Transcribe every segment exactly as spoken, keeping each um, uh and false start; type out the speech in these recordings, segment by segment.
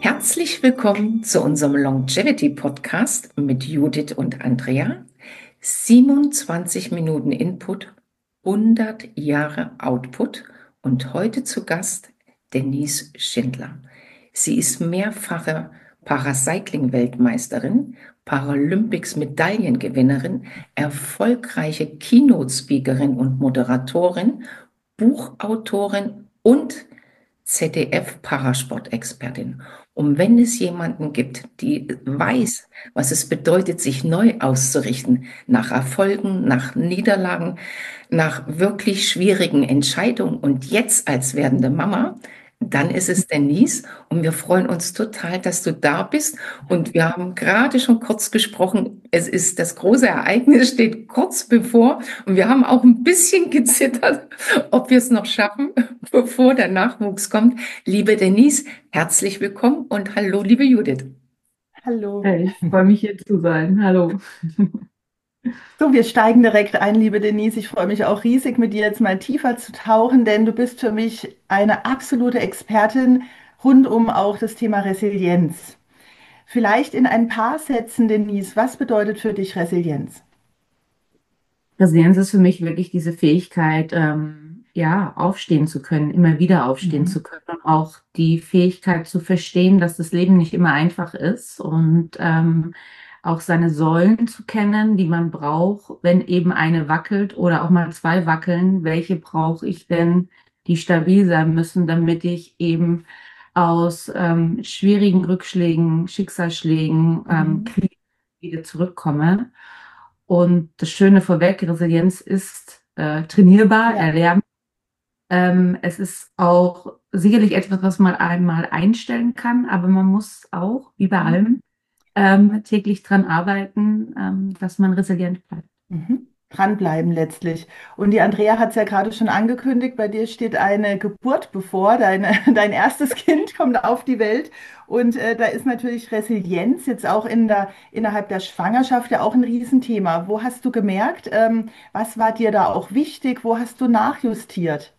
Herzlich willkommen zu unserem Longevity Podcast mit Judith und Andrea. siebenundzwanzig Minuten Input, hundert Jahre Output und heute zu Gast Denise Schindler. Sie ist mehrfache Paracycling-Weltmeisterin, Paralympics-Medaillengewinnerin, erfolgreiche Keynote-Speakerin und Moderatorin, Buchautorin und Z D F-Parasport-Expertin. Und wenn es jemanden gibt, die weiß, was es bedeutet, sich neu auszurichten, nach Erfolgen, nach Niederlagen, nach wirklich schwierigen Entscheidungen und jetzt als werdende Mama, dann ist es Denise und wir freuen uns total, dass du da bist. Und wir haben gerade schon kurz gesprochen, es ist das große Ereignis, steht kurz bevor und wir haben auch ein bisschen gezittert, ob wir es noch schaffen, bevor der Nachwuchs kommt. Liebe Denise, herzlich willkommen und hallo, liebe Judith. Hallo. Hey, ich freue mich hier zu sein. Hallo. So, wir steigen direkt ein, liebe Denise. Ich freue mich auch riesig, mit dir jetzt mal tiefer zu tauchen, denn du bist für mich eine absolute Expertin rund um auch das Thema Resilienz. Vielleicht in ein paar Sätzen, Denise, was bedeutet für dich Resilienz? Resilienz ist für mich wirklich diese Fähigkeit, ähm, ja, aufstehen zu können, immer wieder aufstehen Mhm. zu können und auch die Fähigkeit zu verstehen, dass das Leben nicht immer einfach ist und ähm, auch seine Säulen zu kennen, die man braucht, wenn eben eine wackelt oder auch mal zwei wackeln. Welche brauche ich denn, die stabil sein müssen, damit ich eben aus ähm, schwierigen Rückschlägen, Schicksalsschlägen, ähm, Mhm. Kriegen wieder zurückkomme. Und das Schöne vorweg, Resilienz ist äh, trainierbar, Ja. erlernbar. Ähm, es ist auch sicherlich etwas, was man einmal einstellen kann, aber man muss auch, wie bei Mhm. allem, ähm, täglich dran arbeiten, ähm, dass man resilient bleibt. Mhm. Dranbleiben letztlich. Und die Andrea hat es ja gerade schon angekündigt, bei dir steht eine Geburt bevor, deine, dein erstes Kind kommt auf die Welt. Und äh, da ist natürlich Resilienz jetzt auch in der, innerhalb der Schwangerschaft ja auch ein Riesenthema. Wo hast du gemerkt, ähm, was war dir da auch wichtig? Wo hast du nachjustiert?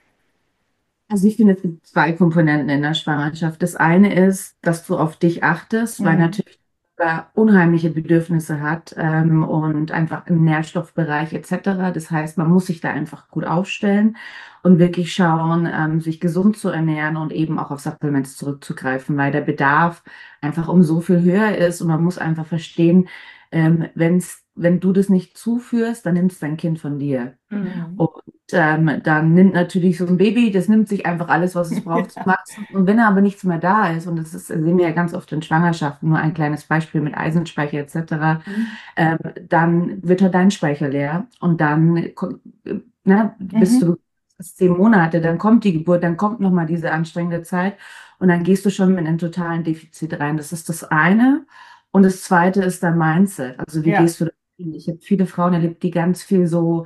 Also ich finde, es gibt zwei Komponenten in der Schwangerschaft. Das eine ist, dass du auf dich achtest, weil Mhm. natürlich er unheimliche Bedürfnisse hat ähm, und einfach im Nährstoffbereich et cetera. Das heißt, man muss sich da einfach gut aufstellen und wirklich schauen, ähm, sich gesund zu ernähren und eben auch auf Supplements zurückzugreifen, weil der Bedarf einfach um so viel höher ist und man muss einfach verstehen, ähm, wenn's, wenn du das nicht zuführst, dann nimmt es dein Kind von dir. Mhm. Und ähm, dann nimmt natürlich so ein Baby, das nimmt sich einfach alles, was es braucht zum Ja. Wachsen. Und wenn aber nichts mehr da ist, und das ist, sehen wir ja ganz oft in Schwangerschaften, nur ein kleines Beispiel mit Eisenspeicher et cetera, Mhm. ähm, dann wird halt dein Speicher leer. Und dann ko- ne, bist Mhm. du zehn Monate, dann kommt die Geburt, dann kommt nochmal diese anstrengende Zeit und dann gehst du schon mit einem totalen Defizit rein. Das ist das eine. Und das zweite ist dein Mindset. Also wie Ja. gehst du da hin? Ich habe viele Frauen erlebt, die ganz viel so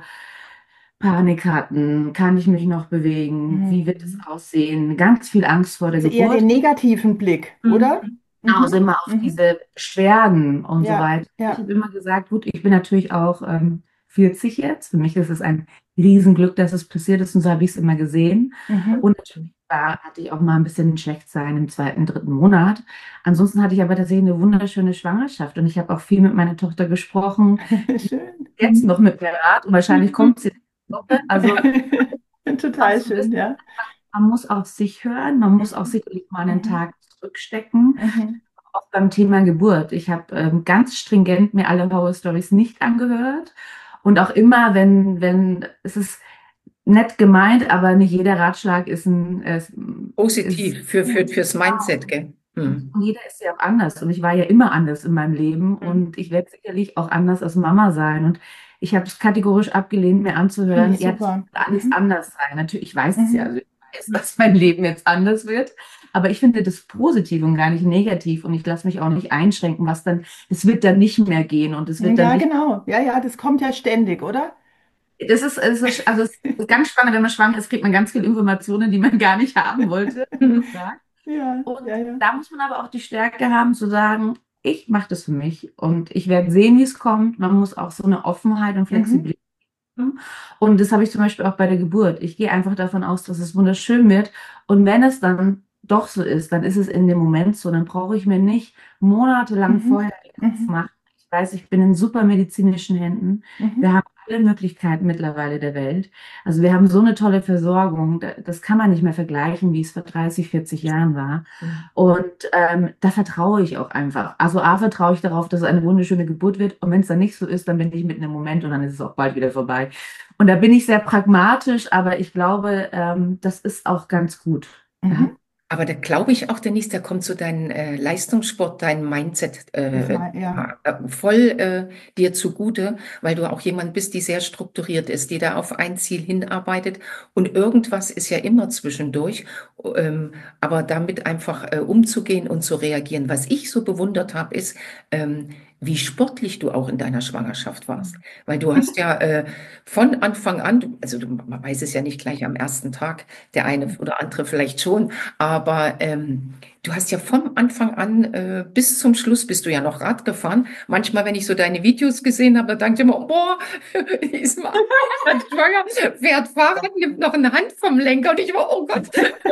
Panik hatten, kann ich mich noch bewegen? Wie wird es Mhm. aussehen? Ganz viel Angst vor der Also eher den Geburt. negativen Blick, oder? Mhm. Genau, Mhm. sind wir auf Mhm. diese Beschwerden und so Ja, weiter. Ich ja. habe immer gesagt, gut, ich bin natürlich auch ähm, vierzig jetzt. Für mich ist es ein Riesenglück, dass es passiert ist und so habe ich es immer gesehen. Mhm. Und natürlich da hatte ich auch mal ein bisschen Schlechtsein im zweiten, dritten Monat. Ansonsten hatte ich aber tatsächlich eine wunderschöne Schwangerschaft und ich habe auch viel mit meiner Tochter gesprochen, die Schön. jetzt noch mit mir rat und wahrscheinlich kommt sie noch. Also Total kannst du schön, wissen, ja. man muss auf sich hören, man muss auch Mhm. sicherlich mal einen Mhm. Tag zurückstecken. Mhm. Auch beim Thema Geburt. Ich habe ähm, ganz stringent mir alle Horror Stories nicht angehört. Und auch immer, wenn, wenn, es ist nett gemeint, aber nicht jeder Ratschlag ist ein, ist, ist Positiv für, für, gut. fürs Mindset, gell? Und Hm. jeder ist ja auch anders. Und ich war ja immer anders in meinem Leben. Mhm. Und ich werde sicherlich auch anders als Mama sein. Und ich habe es kategorisch abgelehnt, mir Finde anzuhören, ich ja, das super. wird alles Mhm. anders sein. Natürlich, ich weiß es ja. Mhm. Also ich weiß, dass mein Leben jetzt anders wird. Aber ich finde das positiv und gar nicht negativ. Und ich lasse mich auch nicht einschränken, was dann, es wird dann nicht mehr gehen. Und es wird dann Ja, nicht. genau. Ja, ja, das kommt ja ständig, oder? Das ist, es ist, also es ist ganz spannend, wenn man schwanger ist, kriegt man ganz viele Informationen, die man gar nicht haben wollte. Ja. Ja, Und ja, ja. da muss man aber auch die Stärke haben zu sagen, ich mache das für mich und ich werde sehen, wie es kommt. Man muss auch so eine Offenheit und Mhm. Flexibilität haben. Und das habe ich zum Beispiel auch bei der Geburt. Ich gehe einfach davon aus, dass es wunderschön wird. Und wenn es dann doch so ist, dann ist es in dem Moment so. Dann brauche ich mir nicht monatelang Mhm. vorher den Kopf Mhm. machen. Ich weiß, ich bin in super medizinischen Händen. Wir Mhm. haben alle Möglichkeiten mittlerweile der Welt. Also wir haben so eine tolle Versorgung. Da- Das kann man nicht mehr vergleichen, wie es vor dreißig, vierzig Jahren war. Mhm. Und ähm, da vertraue ich auch einfach. Also A, vertraue ich darauf, dass es eine wunderschöne Geburt wird. Und wenn es dann nicht so ist, dann bin ich mitten im Moment und dann ist es auch bald wieder vorbei. Und da bin ich sehr pragmatisch, aber ich glaube, ähm, das ist auch ganz gut. Ja. Mhm. Aber da glaube ich auch, Denise, da kommt so dein äh, Leistungssport, dein Mindset Das äh, mein, ja. äh, voll äh, dir zugute, weil du auch jemand bist, die sehr strukturiert ist, die da auf ein Ziel hinarbeitet und irgendwas ist ja immer zwischendurch, ähm, aber damit einfach äh, umzugehen und zu reagieren. Was ich so bewundert habe, ist, ähm, wie sportlich du auch in deiner Schwangerschaft warst, weil du hast ja äh, von Anfang an, du- also du, man weiß es ja nicht gleich am ersten Tag, der eine oder andere vielleicht schon, aber ähm, du hast ja vom Anfang an äh, bis zum Schluss bist du ja noch Rad gefahren. Manchmal, wenn ich so deine Videos gesehen habe, dachte ich immer, boah, ist mal schwanger, fährt Fahrrad, nimmt noch eine Hand vom Lenker und ich war, oh Gott.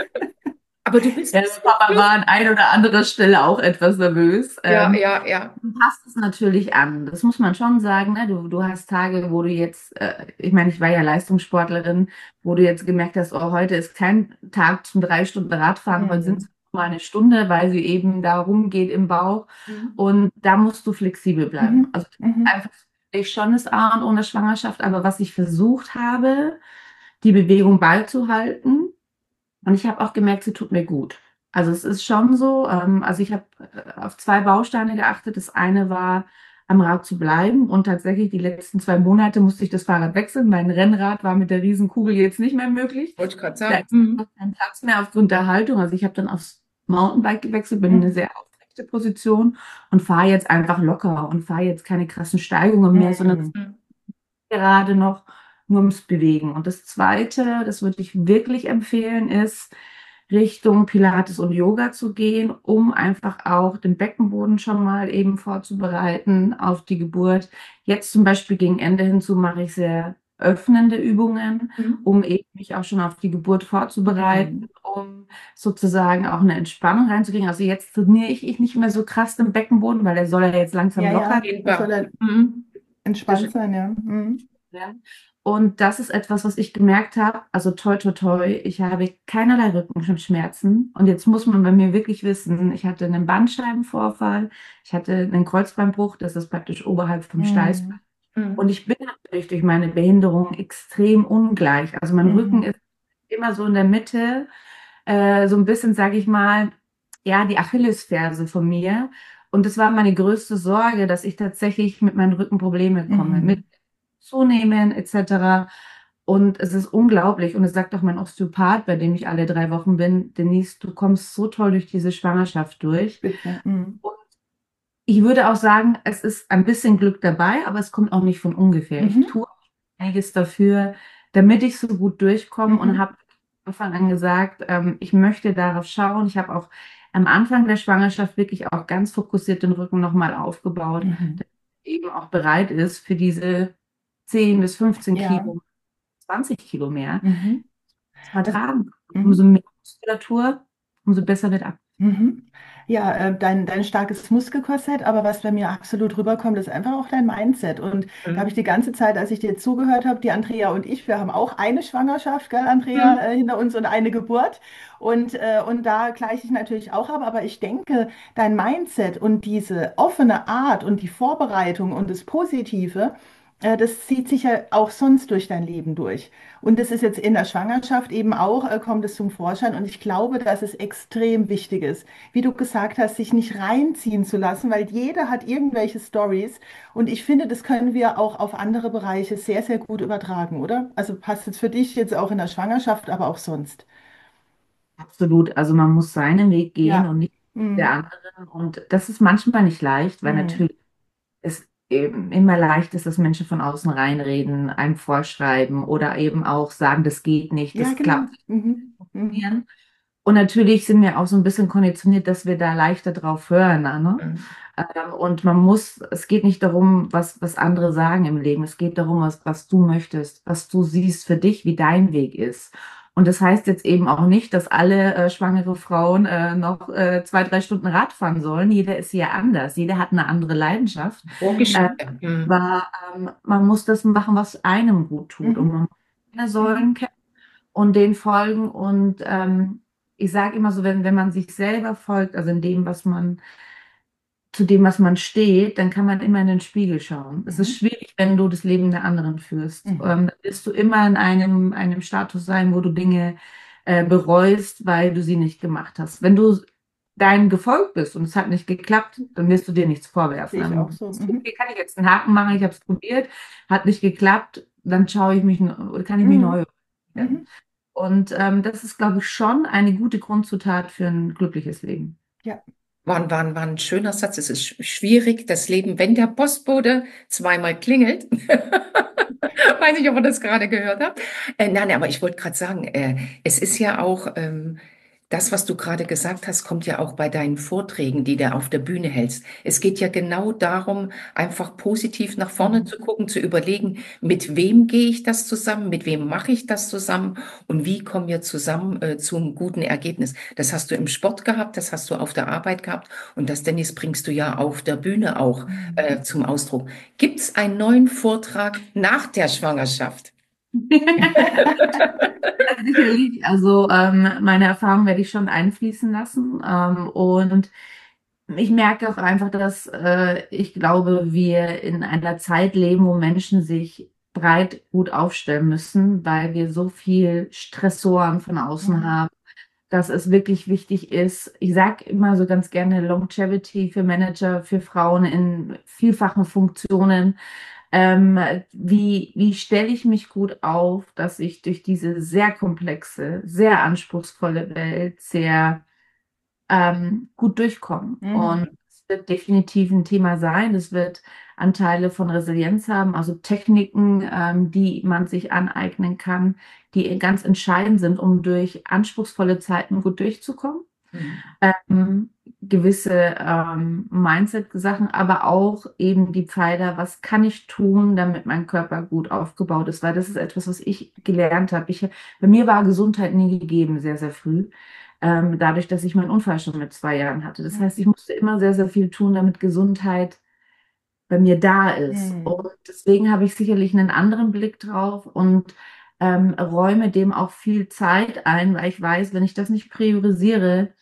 Aber du bist Ja, bis zum Papa Schluss. war an ein oder anderer Stelle auch etwas nervös. Ja, Ähm, ja, ja. du passt es natürlich an. Das muss man schon sagen. Ne? Du, du hast Tage, wo du jetzt, äh, ich meine, ich war ja Leistungssportlerin, wo du jetzt gemerkt hast, oh, heute ist kein Tag zum drei Stunden Radfahren, heute sind es Mhm. mal eine Stunde, weil sie eben da rumgeht im Bauch. Mhm. Und da musst du flexibel bleiben. Mhm. Also Mhm. einfach ich schon das A und O in der Schwangerschaft, aber was ich versucht habe, die Bewegung beizuhalten. Und ich habe auch gemerkt, sie tut mir gut. Also es ist schon so, ähm, also ich habe äh, auf zwei Bausteine geachtet. Das eine war, am Rad zu bleiben. Und tatsächlich die letzten zwei Monate musste ich das Fahrrad wechseln. Mein Rennrad war mit der Riesenkugel jetzt nicht mehr möglich. Wollte ich gerade Da sagen. ist Mhm. kein Platz mehr aufgrund der Haltung. Also ich habe dann aufs Mountainbike gewechselt, bin in eine Mhm. sehr aufrechte Position und fahre jetzt einfach locker und fahre jetzt keine krassen Steigungen mehr, sondern Mhm. Mhm. gerade noch nur ums Bewegen. Und das Zweite, das würde ich wirklich empfehlen, ist Richtung Pilates und Yoga zu gehen, um einfach auch den Beckenboden schon mal eben vorzubereiten auf die Geburt. Jetzt zum Beispiel gegen Ende hinzu mache ich sehr öffnende Übungen, Mhm. um eben mich auch schon auf die Geburt vorzubereiten, Mhm. um sozusagen auch eine Entspannung reinzukriegen. Also jetzt trainiere ich, ich nicht mehr so krass den Beckenboden, weil der soll ja jetzt langsam Ja, locker ja, das soll Dehnbar. dann Mhm. Das, entspannt sein, ja. Mhm. ja. Und das ist etwas, was ich gemerkt habe. Also toi, toi, toi, ich habe keinerlei Rückenschmerzen. Und jetzt muss man bei mir wirklich wissen, ich hatte einen Bandscheibenvorfall, ich hatte einen Kreuzbeinbruch, das ist praktisch oberhalb vom Steißbein. Mhm. Und Mhm. ich bin natürlich durch meine Behinderung extrem ungleich. Also mein Rücken Mhm. ist immer so in der Mitte, äh, so ein bisschen, sage ich mal, ja, die Achillesferse von mir. Und das war meine größte Sorge, dass ich tatsächlich mit meinem Rücken Probleme bekomme, mit Mhm. Zunehmen et cetera. Und es ist unglaublich. Und es sagt auch mein Osteopath, bei dem ich alle drei Wochen bin, Denise, du kommst so toll durch diese Schwangerschaft durch. Spitze. Mhm. Und ich würde auch sagen, es ist ein bisschen Glück dabei, aber es kommt auch nicht von ungefähr. Ich Mhm. tue einiges dafür, damit ich so gut durchkomme und Mhm. habe von Anfang an gesagt, ähm, ich möchte darauf schauen. Ich habe auch am Anfang der Schwangerschaft wirklich auch ganz fokussiert den Rücken nochmal aufgebaut, Mhm. damit er eben auch bereit ist für diese zehn bis fünfzehn Ja. Kilo, zwanzig Kilo mehr, Mhm. das mal Also, tragen. Umso mhm. mehr Muskulatur, umso besser wird ab. Mhm. Ja, äh, dein, dein starkes Muskelkorsett, aber was bei mir absolut rüberkommt, ist einfach auch dein Mindset. Und da habe ich Mhm. die ganze Zeit, als ich dir zugehört habe, die Andrea und ich, wir haben auch eine Schwangerschaft, gell, Andrea, Mhm. äh, hinter uns und eine Geburt. Und, äh, und da gleiche ich natürlich auch ab, aber ich denke, dein Mindset und diese offene Art und die Vorbereitung und das Positive, äh, das zieht sich ja auch sonst durch dein Leben durch. Und das ist jetzt in der Schwangerschaft eben auch, äh, kommt es zum Vorschein. Und ich glaube, dass es extrem wichtig ist, wie du gesagt hast, sich nicht reinziehen zu lassen, weil jeder hat irgendwelche Stories. Und ich finde, das können wir auch auf andere Bereiche sehr, sehr gut übertragen, oder? Also passt jetzt für dich jetzt auch in der Schwangerschaft, aber auch sonst. Absolut. Also man muss seinen Weg gehen Ja. und nicht der Mhm. anderen. Und das ist manchmal nicht leicht, weil Mhm. natürlich es eben immer leicht ist, dass Menschen von außen reinreden, einem vorschreiben oder eben auch sagen, das geht nicht, Ja, das genau. klappt Mhm. Mhm. nicht. Und natürlich sind wir auch so ein bisschen konditioniert, dass wir da leichter drauf hören, ne? Mhm. Ähm, Und man muss, es geht nicht darum, was, was andere sagen im Leben. Es geht darum, was, was du möchtest, was du siehst für dich, wie dein Weg ist. Und das heißt jetzt eben auch nicht, dass alle äh, schwangere Frauen äh, noch äh, zwei, drei Stunden Rad fahren sollen. Jeder ist ja anders. Jeder hat eine andere Leidenschaft. Äh, Vorgeschichte. Mhm. aber ähm, man muss das machen, was einem gut tut. Und Mhm. man muss seine Mhm. Säulen kennen und den folgen. Und ähm, ich sage immer so, wenn, wenn man sich selber folgt, also in dem, was man zu dem, was man steht, dann kann man immer in den Spiegel schauen. Es ist Mhm. schwierig, wenn du das Leben der anderen führst. Mhm. Ähm, dann wirst du immer in einem, einem Status sein, wo du Dinge äh, bereust, weil du sie nicht gemacht hast. Wenn du deinem gefolgt bist und es hat nicht geklappt, dann wirst du dir nichts vorwerfen. Sehe ich auch Dann, so. Mhm. okay, kann ich jetzt einen Haken machen, ich habe es probiert, hat nicht geklappt, dann schaue ich mich, oder kann ich mich Mhm. neu orientieren. Mhm. Und ähm, das ist, glaube ich, schon eine gute Grundzutat für ein glückliches Leben. Ja. War, war, war ein schöner Satz. Es ist sch- schwierig, das Leben, wenn der Postbote zweimal klingelt. Weiß nicht, ob ihr das gerade gehört habt. Äh, nein, aber ich wollte gerade sagen, äh, es ist ja auch, ähm, das, was du gerade gesagt hast, kommt ja auch bei deinen Vorträgen, die du auf der Bühne hältst. Es geht ja genau darum, einfach positiv nach vorne Mhm. zu gucken, zu überlegen, mit wem gehe ich das zusammen, mit wem mache ich das zusammen und wie kommen wir zusammen äh, zum guten Ergebnis. Das hast du im Sport gehabt, das hast du auf der Arbeit gehabt und das, Dennis, bringst du ja auf der Bühne auch Mhm. äh, zum Ausdruck. Gibt es einen neuen Vortrag nach der Schwangerschaft? Sicherlich, also ähm, meine Erfahrung werde ich schon einfließen lassen. Ähm, und ich merke auch einfach, dass äh, ich glaube, wir in einer Zeit leben, wo Menschen sich breit gut aufstellen müssen, weil wir so viel Stressoren von außen Mhm. haben, dass es wirklich wichtig ist. Ich sage immer so ganz gerne Longevity für Manager, für Frauen in vielfachen Funktionen. Ähm, wie, wie stelle ich mich gut auf, dass ich durch diese sehr komplexe, sehr anspruchsvolle Welt sehr ähm, gut durchkomme? Mhm. Und es wird definitiv ein Thema sein. Es wird Anteile von Resilienz haben, also Techniken, ähm, die man sich aneignen kann, die ganz entscheidend sind, um durch anspruchsvolle Zeiten gut durchzukommen. Mhm. Ähm, gewisse ähm, Mindset-Sachen, aber auch eben die Pfeiler, was kann ich tun, damit mein Körper gut aufgebaut ist, weil das ist etwas, was ich gelernt habe. Ich, bei mir war Gesundheit nie gegeben, sehr, sehr früh, ähm, dadurch, dass ich meinen Unfall schon mit zwei Jahren hatte. Das heißt, ich musste immer sehr, sehr viel tun, damit Gesundheit bei mir da ist. Und Mhm. deswegen habe ich sicherlich einen anderen Blick drauf und ähm, räume dem auch viel Zeit ein, weil ich weiß, wenn ich das nicht priorisiere,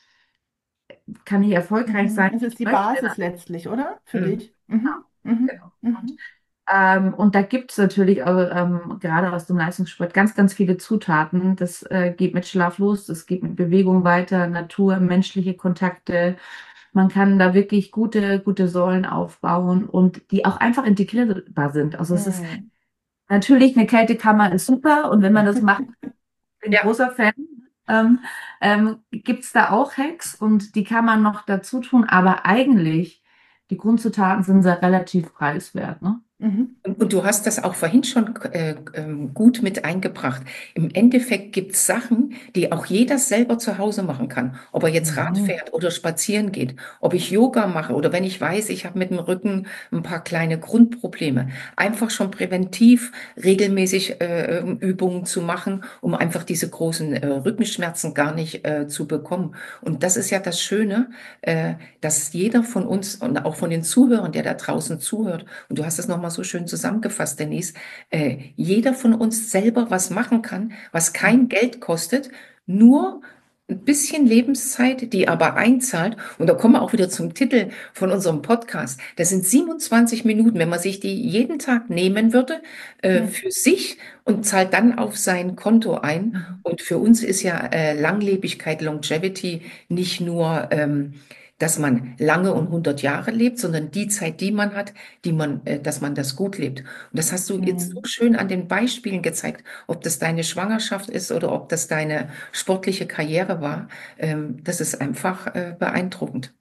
kann ich erfolgreich Mhm. sein, Es wie ist ich die möchte. Basis letztlich, oder? Für Mhm. dich. Mhm. Mhm. Genau. Und, Mhm. ähm, und da gibt es natürlich auch, ähm, gerade aus dem Leistungssport ganz, ganz viele Zutaten. Das äh, geht mit Schlaf los, das geht mit Bewegung weiter, Natur, menschliche Kontakte. Man kann da wirklich gute, gute Säulen aufbauen und die auch einfach integrierbar sind. Also es ist Mhm. natürlich, eine Kältekammer ist super und wenn man das macht, bin Ja. großer Fan. Ähm, ähm, gibt es da auch Hacks und die kann man noch dazu tun, aber eigentlich, die Grundzutaten sind sehr relativ preiswert, ne? Mhm. Und, und du hast das auch vorhin schon äh, ähm, gut mit eingebracht. Im Endeffekt gibt es Sachen, die auch jeder selber zu Hause machen kann. Ob er jetzt Rad Mhm. fährt oder spazieren geht, ob ich Yoga mache oder wenn ich weiß, ich habe mit dem Rücken ein paar kleine Grundprobleme. Einfach schon präventiv regelmäßig äh, ähm, Übungen zu machen, um einfach diese großen äh, Rückenschmerzen gar nicht äh, zu bekommen. Und das ist ja das Schöne, äh, dass jeder von uns und auch von den Zuhörern, der da draußen zuhört, und du hast es nochmal so schön zusammengefasst, Denise, äh, jeder von uns selber was machen kann, was kein Geld kostet, nur ein bisschen Lebenszeit, die aber einzahlt. Und da kommen wir auch wieder zum Titel von unserem Podcast. Das sind siebenundzwanzig Minuten, wenn man sich die jeden Tag nehmen würde, äh, Mhm. für sich und zahlt dann auf sein Konto ein. Mhm. Und für uns ist ja äh, Langlebigkeit, Longevity nicht nur, ähm, dass man lange und hundert Jahre lebt, sondern die Zeit, die man hat, die man, äh, dass man das gut lebt. Und das hast du jetzt so Mhm. schön an den Beispielen gezeigt, ob das deine Schwangerschaft ist oder ob das deine sportliche Karriere war. Ähm, das ist einfach äh, beeindruckend.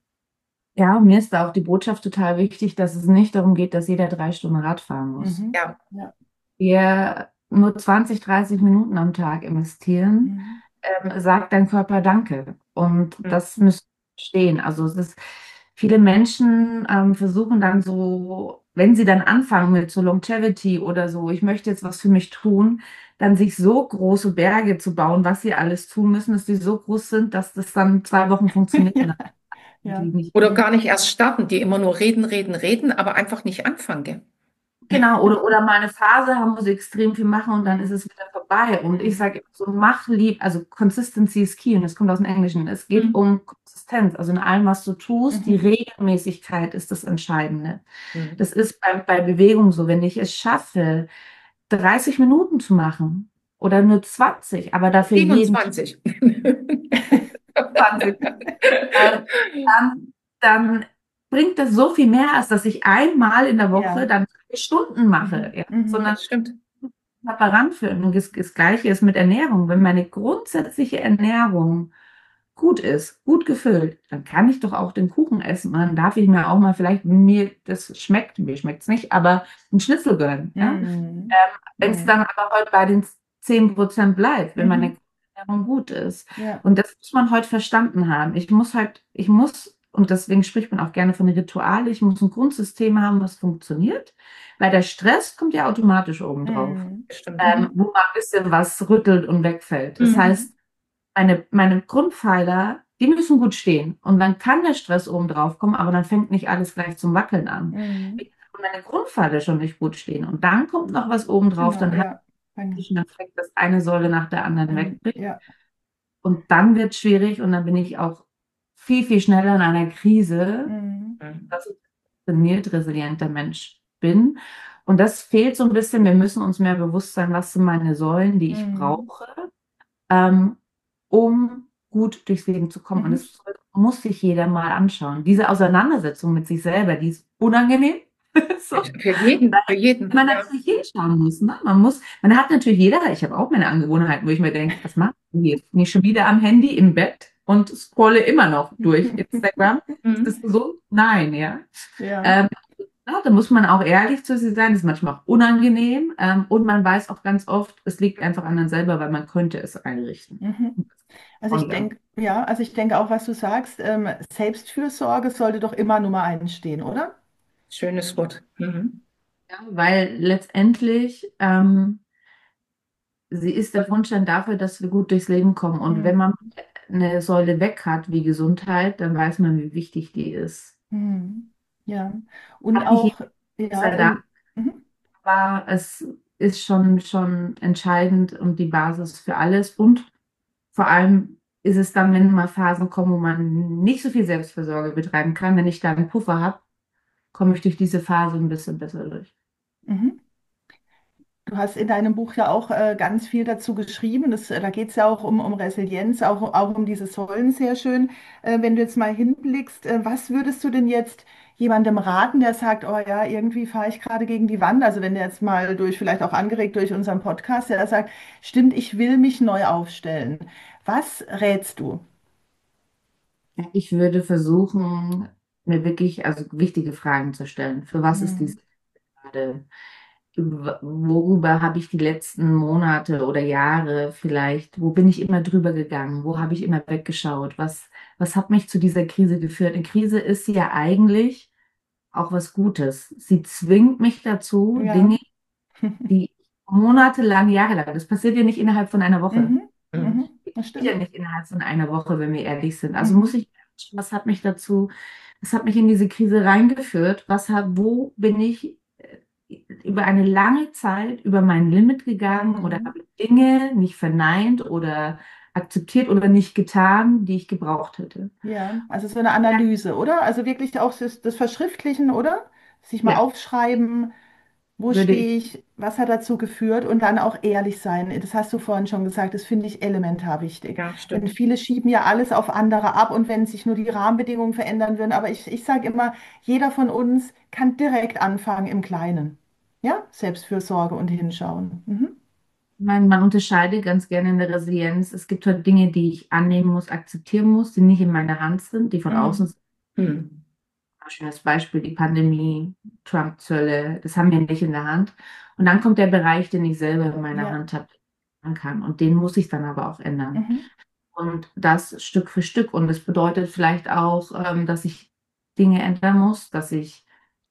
Ja, mir ist da auch die Botschaft total wichtig, dass es nicht darum geht, dass jeder drei Stunden Rad fahren muss. Mhm. Ja, Ja. Wir nur zwanzig, dreißig Minuten am Tag investieren, Mhm. ähm, sagt dein Körper Danke. Und hm, das müssen wir verstehen. Also es ist, viele Menschen ähm, versuchen dann so wenn sie dann anfangen mit so Longevity oder so, ich möchte jetzt was für mich tun, dann sich so große Berge zu bauen, was sie alles tun müssen, dass die so groß sind, dass das dann zwei Wochen funktioniert. Ja, ja. Nicht. Oder gar nicht erst starten, die immer nur reden, reden, reden, aber einfach nicht anfangen. Gell? Genau, oder, oder mal eine Phase haben, wo sie extrem viel machen und dann ist es wieder vorbei. Und ich sage immer so, mach lieb, also Consistency is key und das kommt aus dem Englischen. Es geht Mhm. um Konsistenz, also in allem, was du tust, die Mhm. Regelmäßigkeit ist das Entscheidende. Mhm. Das ist bei, bei Bewegung so, wenn ich es schaffe, dreißig Minuten zu machen oder nur zwanzig, aber dafür jeden siebenundzwanzig. zwanzig, äh, dann, dann bringt das so viel mehr, als dass ich einmal in der Woche Ja. dann drei Stunden mache, Mhm. ja, Mhm. sondern Das stimmt. Apparat führen. Und das, das Gleiche ist mit Ernährung. Wenn meine grundsätzliche Ernährung gut ist, gut gefüllt, dann kann ich doch auch den Kuchen essen. Und dann darf ich mir auch mal vielleicht, mir das schmeckt, mir schmeckt es nicht, aber einen Schnitzel gönnen. Ja? Mhm. Wenn es Mhm. dann aber heute bei den zehn Prozent bleibt, wenn meine Mhm. Ernährung gut ist. Ja. Und das muss man heute verstanden haben. Ich muss halt, ich muss, und deswegen spricht man auch gerne von Ritualen, ich muss ein Grundsystem haben, was funktioniert, weil der Stress kommt ja automatisch oben drauf, Mhm. Das stimmt. ähm, wo mal ein bisschen was rüttelt und wegfällt. Das Mhm. heißt, meine, meine Grundpfeiler, die müssen gut stehen. Und dann kann der Stress oben drauf kommen, aber dann fängt nicht alles gleich zum Wackeln an. Mhm. Wenn meine Grundpfeiler schon nicht gut stehen und dann kommt noch was oben drauf, Genau, dann hat ja. Dann, sich ein Effekt, dass eine Säule nach der anderen mhm. wegbricht. Ja. Und dann wird es schwierig und dann bin ich auch viel, viel schneller in einer Krise, Mhm. dass ich ein trainiert, resilienter Mensch bin. Und das fehlt so ein bisschen. Wir müssen uns mehr bewusst sein, was sind meine Säulen, die ich Mhm. brauche, ähm, um gut durchs Leben zu kommen. Und Mhm. das muss sich jeder mal anschauen. Diese Auseinandersetzung mit sich selber, die ist unangenehm. So, Für jeden, für jeden. man Ja. natürlich hinschauen muss. Ne? Man muss, man hat natürlich jeder, ich habe auch meine Angewohnheiten, wo ich mir denke, was mache ich jetzt? Bin ich schon wieder am Handy im Bett und scrolle immer noch durch Instagram? Ist Mhm. das gesund? Nein, ja. Ja. Ähm, ja, da muss man auch ehrlich zu sich sein, das ist manchmal auch unangenehm ähm, und man weiß auch ganz oft, es liegt einfach an einem selber, weil man könnte es einrichten. Mhm. Also ich Und, ja. denke, ja, also ich denke auch, was du sagst, ähm, Selbstfürsorge sollte doch immer Nummer eins stehen, oder? Schönes Wort. Mhm. Ja, weil letztendlich ähm, sie ist der Grundstein dafür, dass wir gut durchs Leben kommen. Und wenn Mhm. man eine Säule weg hat, wie Gesundheit, dann weiß man, wie wichtig die ist. Mhm. Ja. Und Hat nicht auch, jeder ja, sei Dank, und mhm. aber es ist schon, schon entscheidend und die Basis für alles. Und vor allem ist es dann, wenn mal Phasen kommen, wo man nicht so viel Selbstversorge betreiben kann, wenn ich da einen Puffer habe, komme ich durch diese Phase ein bisschen besser durch. Mhm. Du hast in deinem Buch ja auch äh, ganz viel dazu geschrieben. Das, äh, da geht es ja auch um, um Resilienz, auch, auch um diese Säulen sehr schön. Äh, wenn du jetzt mal hinblickst, äh, was würdest du denn jetzt jemandem raten, der sagt, oh ja, irgendwie fahre ich gerade gegen die Wand? Also wenn der jetzt mal durch, vielleicht auch angeregt durch unseren Podcast, der sagt, stimmt, ich will mich neu aufstellen. Was rätst du? Ich würde versuchen, mir wirklich also wichtige Fragen zu stellen. Für was ist Hm. dies gerade? Über- Worüber habe ich die letzten Monate oder Jahre vielleicht, wo bin ich immer drüber gegangen? Wo habe ich immer weggeschaut? Was, was hat mich zu dieser Krise geführt? Eine Krise ist ja eigentlich auch was Gutes. Sie zwingt mich dazu, Ja. Dinge, die monatelang, jahrelang, das passiert ja nicht innerhalb von einer Woche. Mhm. Mhm. Mhm. Das Geht ja stimmt. nicht innerhalb von einer Woche, wenn wir ehrlich sind. Also muss Mhm. ich, was hat mich dazu, was hat mich in diese Krise reingeführt? Was hat, wo bin ich äh, über eine lange Zeit über mein Limit gegangen oder Mhm. habe ich Dinge nicht verneint oder akzeptiert oder nicht getan, die ich gebraucht hätte? Ja, also so eine Ja, Analyse, oder? Also wirklich auch das, das Verschriftlichen, oder? Sich mal ja, aufschreiben, wo würde ich, stehe ich, was hat dazu geführt und dann auch ehrlich sein. Das hast du vorhin schon gesagt, das finde ich elementar wichtig. Ja, Denn stimmt. viele schieben ja alles auf andere ab und wenn sich nur die Rahmenbedingungen verändern würden. Aber ich, ich sage immer, jeder von uns kann direkt anfangen im Kleinen. Ja, Selbstfürsorge und hinschauen. Mhm. man, man unterscheidet ganz gerne in der Resilienz. Es gibt halt Dinge, die ich annehmen muss, akzeptieren muss, die nicht in meiner Hand sind, die von außen Mhm. sind. Mhm. Ein schönes Beispiel, die Pandemie, Trump-Zölle, das haben wir nicht in der Hand. Und dann kommt der Bereich, den ich selber in meiner Ja. Hand habe, kann. Und den muss ich dann aber auch ändern. Mhm. Und das Stück für Stück. Und das bedeutet vielleicht auch, ähm, dass ich Dinge ändern muss, dass ich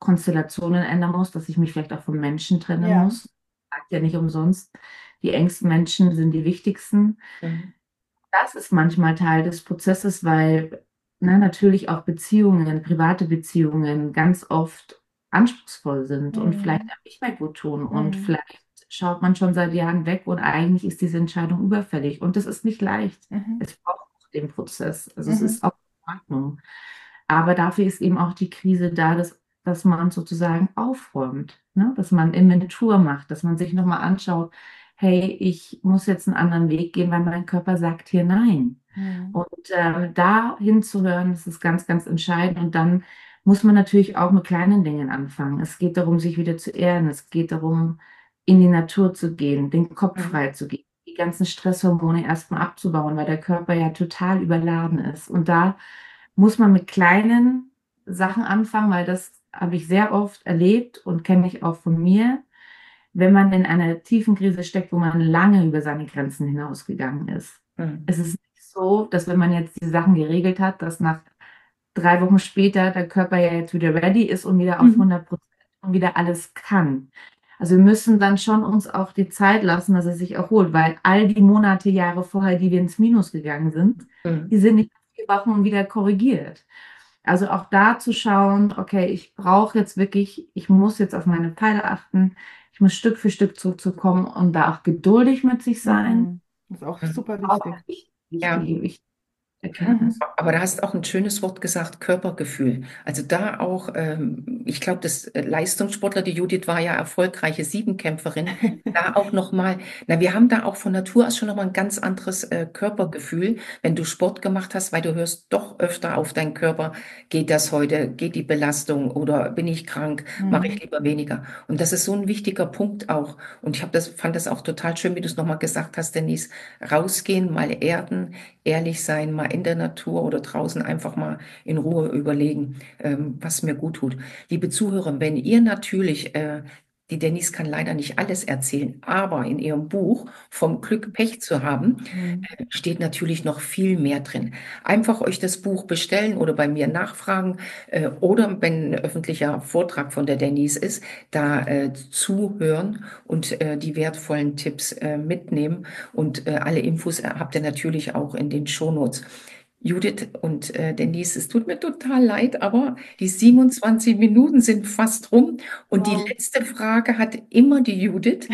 Konstellationen ändern muss, dass ich mich vielleicht auch vom Menschen trennen Ja. muss. Sagt ja nicht umsonst, die engsten Menschen sind die wichtigsten. Mhm. Das ist manchmal Teil des Prozesses, weil ne, natürlich auch Beziehungen, private Beziehungen ganz oft anspruchsvoll sind und vielleicht Mhm. auch nicht mehr gut tun. Und Mhm. vielleicht schaut man schon seit Jahren weg und eigentlich ist diese Entscheidung überfällig. Und das ist nicht leicht. Mhm. Es braucht auch den Prozess. Also es Mhm. ist auch in Ordnung. Aber dafür ist eben auch die Krise da, dass, dass man sozusagen aufräumt, ne? Dass man Inventur macht, dass man sich nochmal anschaut, hey, ich muss jetzt einen anderen Weg gehen, weil mein Körper sagt hier nein. Mhm. Und ähm, da hinzuhören, das ist ganz, ganz entscheidend. Und dann muss man natürlich auch mit kleinen Dingen anfangen. Es geht darum, sich wieder zu erden. Es geht darum, in die Natur zu gehen, den Kopf Mhm. frei zu gehen, die ganzen Stresshormone erstmal abzubauen, weil der Körper ja total überladen ist. Und da muss man mit kleinen Sachen anfangen, weil das habe ich sehr oft erlebt und kenne ich auch von mir, wenn man in einer tiefen Krise steckt, wo man lange über seine Grenzen hinausgegangen ist. Mhm. Es ist nicht so, dass wenn man jetzt die Sachen geregelt hat, dass nach drei Wochen später der Körper ja jetzt wieder ready ist und wieder auf Mhm. hundert Prozent und wieder alles kann. Also wir müssen dann schon uns auch die Zeit lassen, dass er sich erholt, weil all die Monate, Jahre vorher, die wir ins Minus gegangen sind, Mhm. die sind nicht nach vier Wochen und wieder korrigiert. Also auch da zu schauen, okay, ich brauche jetzt wirklich, ich muss jetzt auf meine Pfeile achten, ich muss Stück für Stück zurückzukommen und da auch geduldig mit sich sein. Mhm. Das ist auch Mhm. super Auch wichtig. wichtig, Ja. wichtige, wichtige Mhm. Erkenntnis. Aber da hast auch ein schönes Wort gesagt, Körpergefühl. Also da auch, ähm, ich glaube, das äh, Leistungssportler, die Judith war ja erfolgreiche Siebenkämpferin, da auch nochmal, na, wir haben da auch von Natur aus schon nochmal ein ganz anderes äh, Körpergefühl, wenn du Sport gemacht hast, weil du hörst doch öfter auf deinen Körper, geht das heute, geht die Belastung oder bin ich krank, mache ich Mhm. lieber weniger. Und das ist so ein wichtiger Punkt auch. Und ich habe das, fand das auch total schön, wie du es nochmal gesagt hast, Denise, rausgehen, mal erden, ehrlich sein, mal in der Natur oder draußen einfach mal in Ruhe überlegen, ähm, was mir gut tut. Liebe Zuhörer, wenn ihr natürlich, äh, die Denise kann leider nicht alles erzählen, aber in ihrem Buch Vom Glück Pech zu haben, Mhm. äh, steht natürlich noch viel mehr drin. Einfach euch das Buch bestellen oder bei mir nachfragen äh, oder wenn ein öffentlicher Vortrag von der Denise ist, da äh, zuhören und äh, die wertvollen Tipps äh, mitnehmen. Und äh, alle Infos äh, habt ihr natürlich auch in den Shownotes. Judith und äh, Denise, es tut mir total leid, aber die siebenundzwanzig Minuten sind fast rum und die Wow. letzte Frage hat immer die Judith.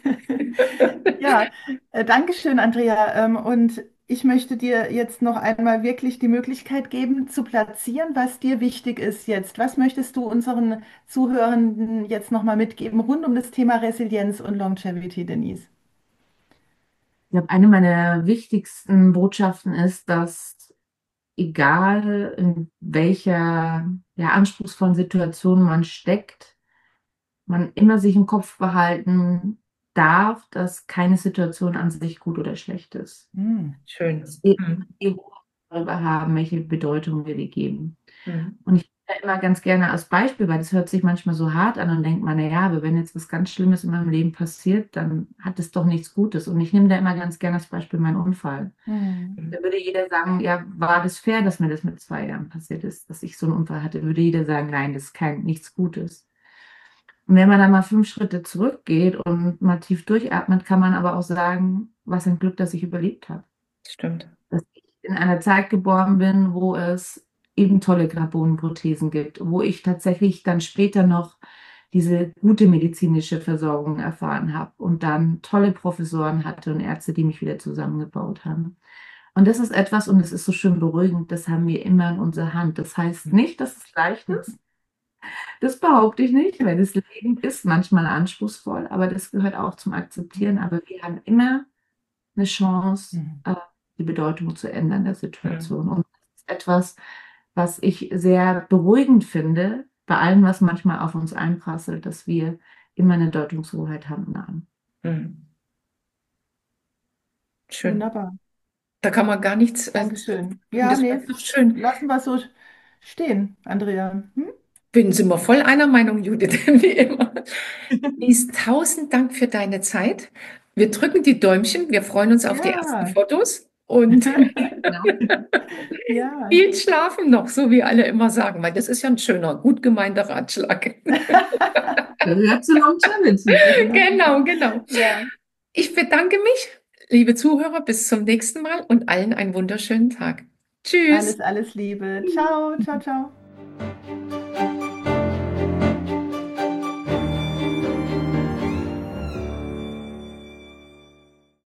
Ja, äh, danke schön, Andrea. Ähm, und ich möchte dir jetzt noch einmal wirklich die Möglichkeit geben, zu platzieren, was dir wichtig ist jetzt. Was möchtest du unseren Zuhörenden jetzt nochmal mitgeben rund um das Thema Resilienz und Longevity, Denise? Ich glaube, eine meiner wichtigsten Botschaften ist, dass egal in welcher ja, anspruchsvollen Situation man steckt, man immer sich im Kopf behalten darf, dass keine Situation an sich gut oder schlecht ist. Hm. Schön. Dass wir Mhm. die darüber haben, welche Bedeutung wir die geben. Mhm. Und ich nehme immer ganz gerne als Beispiel, weil das hört sich manchmal so hart an und denkt man, naja, aber wenn jetzt was ganz Schlimmes in meinem Leben passiert, dann hat es doch nichts Gutes. Und ich nehme da immer ganz gerne als Beispiel meinen Unfall. Hm. Da würde jeder sagen, ja, war das fair, dass mir das mit zwei Jahren passiert ist, dass ich so einen Unfall hatte? Würde jeder sagen, nein, das ist kein, nichts Gutes. Und wenn man dann mal fünf Schritte zurückgeht und mal tief durchatmet, kann man aber auch sagen, was ein Glück, dass ich überlebt habe. Stimmt. Dass ich in einer Zeit geboren bin, wo es eben tolle Carbonprothesen gibt, wo ich tatsächlich dann später noch diese gute medizinische Versorgung erfahren habe und dann tolle Professoren hatte und Ärzte, die mich wieder zusammengebaut haben. Und das ist etwas, und es ist so schön beruhigend, das haben wir immer in unserer Hand. Das heißt nicht, dass es leicht ist. Das behaupte ich nicht, weil das Leben ist manchmal anspruchsvoll, aber das gehört auch zum Akzeptieren. Aber wir haben immer eine Chance, Mhm. äh, die Bedeutung zu ändern der Mhm. Situation. Und das ist etwas, was ich sehr beruhigend finde, bei allem, was manchmal auf uns einprasselt, dass wir immer eine Deutungshoheit haben. Nein. Mhm. Schön. Wunderbar. Da kann man gar nichts äh, Dankeschön. sagen. Ja, Das nee, war so das schön. lassen wir so stehen, Andrea. Hm? Bin sind wir voll einer Meinung, Judith, wie immer. Lies, tausend Dank für deine Zeit. Wir drücken die Däumchen. Wir freuen uns auf die ersten Ja, Fotos und Genau. Ja, viel schlafen noch, so wie alle immer sagen, weil das ist ja ein schöner, gut gemeinter Ratschlag. Gehört zur Longevity. Genau, genau. ja. Ich bedanke mich, liebe Zuhörer, bis zum nächsten Mal und allen einen wunderschönen Tag. Tschüss. Alles, alles Liebe. Ciao, ciao, ciao.